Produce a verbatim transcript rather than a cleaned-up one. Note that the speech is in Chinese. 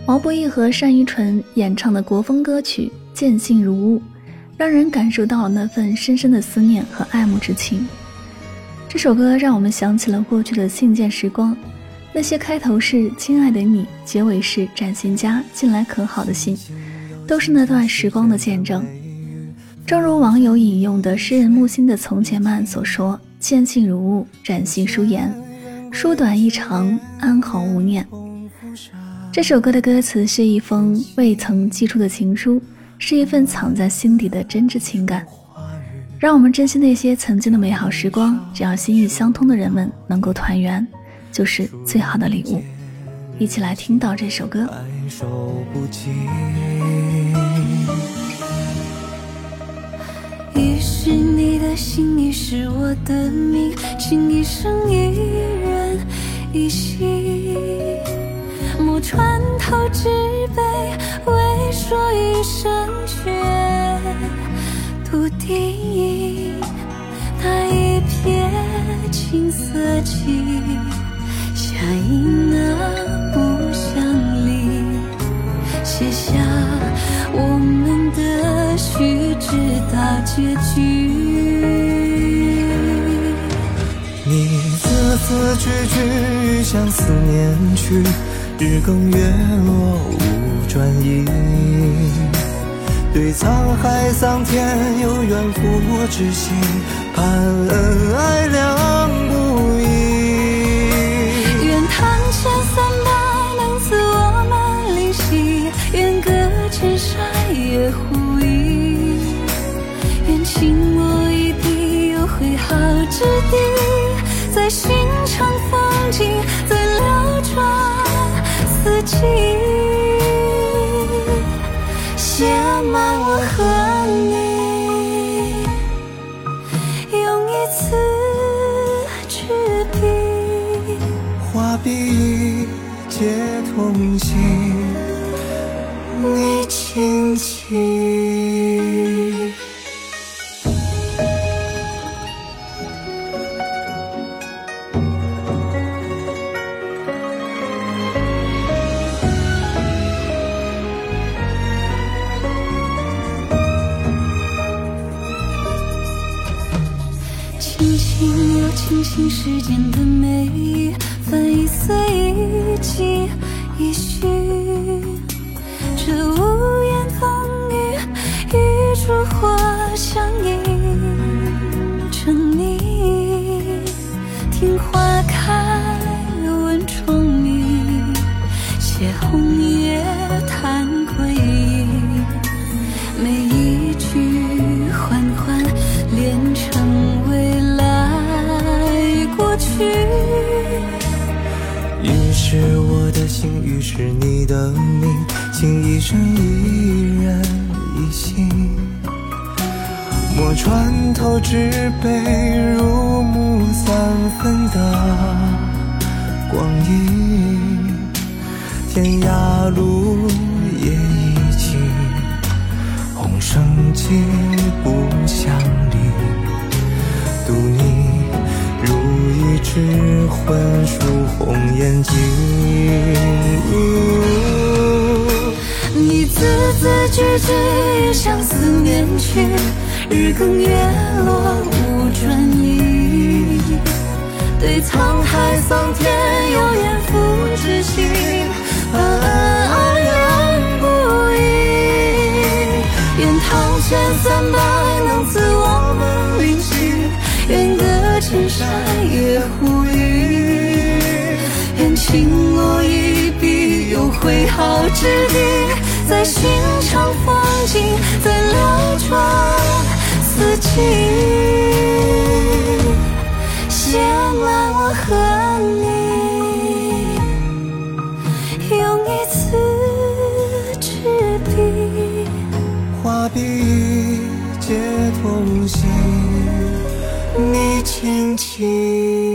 毛不易和单依纯演唱的国风歌曲《见信如晤》，让人感受到了那份深深的思念和爱慕之情。这首歌让我们想起了过去的信件时光，那些开头是亲爱的你，结尾是展信佳，近来可好的信，都是那段时光的见证。正如网友引用的诗人木心的《从前慢》所说，见信如晤，展信书言，书短意长，安好无念。这首歌的歌词是一封未曾寄出的情书，是一份藏在心底的真挚情感，让我们珍惜那些曾经的美好时光，只要心意相通的人们能够团圆，就是最好的礼物。一起来听到这首歌。 已是你的心，已是我的命，情一生一人一心，莫穿透纸杯，为说一声血笃定。那一瞥青色起，下一那不相离，写下我们的序直到结局。 你字字句句向思念去，日更月落无转移，对沧海桑田有远赴之心，盼恩爱两不疑。 愿堂前三百能赐我们灵犀，愿隔千山也互依，愿情墨一笔有挥毫之地，在心肠风景，在流转四季，写满我和你，用一次纸笔， 画笔皆同行，你轻轻。 轻轻又轻轻，时间的美意，翻一岁一季一绪，这无言风雨，一烛火相映成你。听花开闻虫鸣，写红叶叹归意，每一句缓缓连成未来过去。 于是我的心，于是你的命，情一生一人一心，莫穿透纸杯，入木三分的光阴。天涯路也已尽，红绳结不相离，渡你如一枝魂，输红眼睛。 你字字句句向思念去，日更月落无转移，对沧海桑田有远赴之心，盼恩爱两不疑。愿堂前三百能赐我们灵犀，愿隔千山也互依，愿情墨一笔有挥毫之地，在寻常风景，在流转四季，写满我和你，用一次纸笔， 画笔皆同行，你轻轻